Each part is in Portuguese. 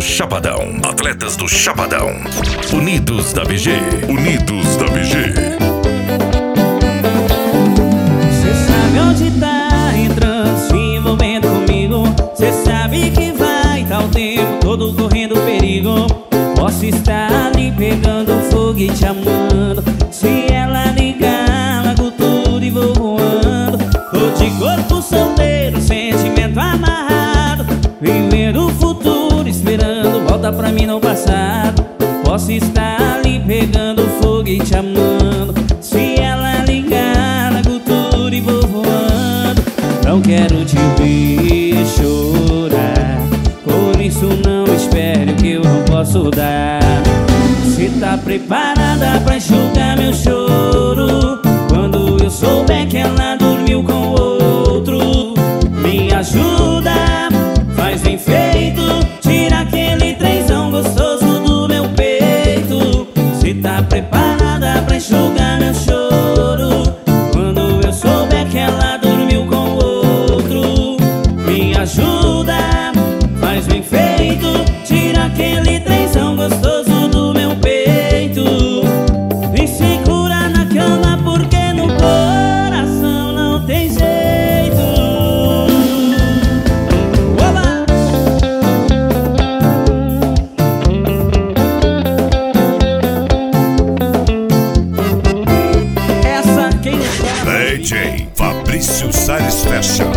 Chapadão. Atletas do Chapadão. Unidos da VG. Unidos da VG. Cê sabe onde tá entrando, se envolvendo comigo. Cê sabe que vai tá o tempo todo correndo perigo. Posso estar ali pegando fogo e te amando. Se ela ligar, largo tudo e vou voando. Tô de corpo solteiro, sentimento amarrado, vivendo o futuro, esperando volta pra mim no passado. Posso estar ali pegando fogo e te amando. Se ela ligar, largo tudo e vou voando. Não quero te ver chorar, por isso não espere o que eu não posso dar. Cê tá preparada pra enxugar meu choro quando eu souber que ela dormiu com outro? Me ajuda, faz bem feito, tira aquele trenzão gostoso do meu peito. Cê tá preparada pra enxugar meu choro quando eu souber que ela dormiu com outro? Me ajuda, faz bem feito, tira aquele trenzão gostoso do meu peito. Me segura na cama porque no coração não tem jeito. Oba! Essa quem espera DJ Fabrício Salles Fashion.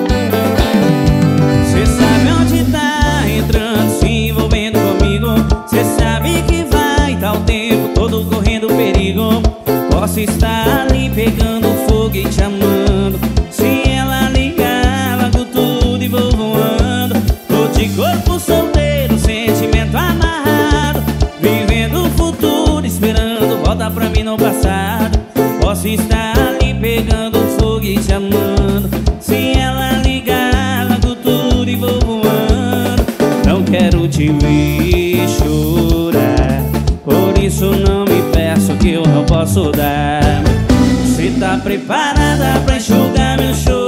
Cê sabe onde tá entrando, se envolvendo comigo. Cê sabe que vai tá o tempo todo correndo perigo. Posso estar ali pegando fogo e te amando. Se ela ligar, largo tudo e vou voando. Tô de corpo solteiro, sentimento amarrado, vivendo o futuro, esperando volta pra mim no passado. Posso estar ali pegando fogo e te amando. Se ela ligar, largo tudo e vou voando. Não quero te ver chorar, por isso não me peço que eu não posso dar. Cê tá preparada pra enxugar meu choro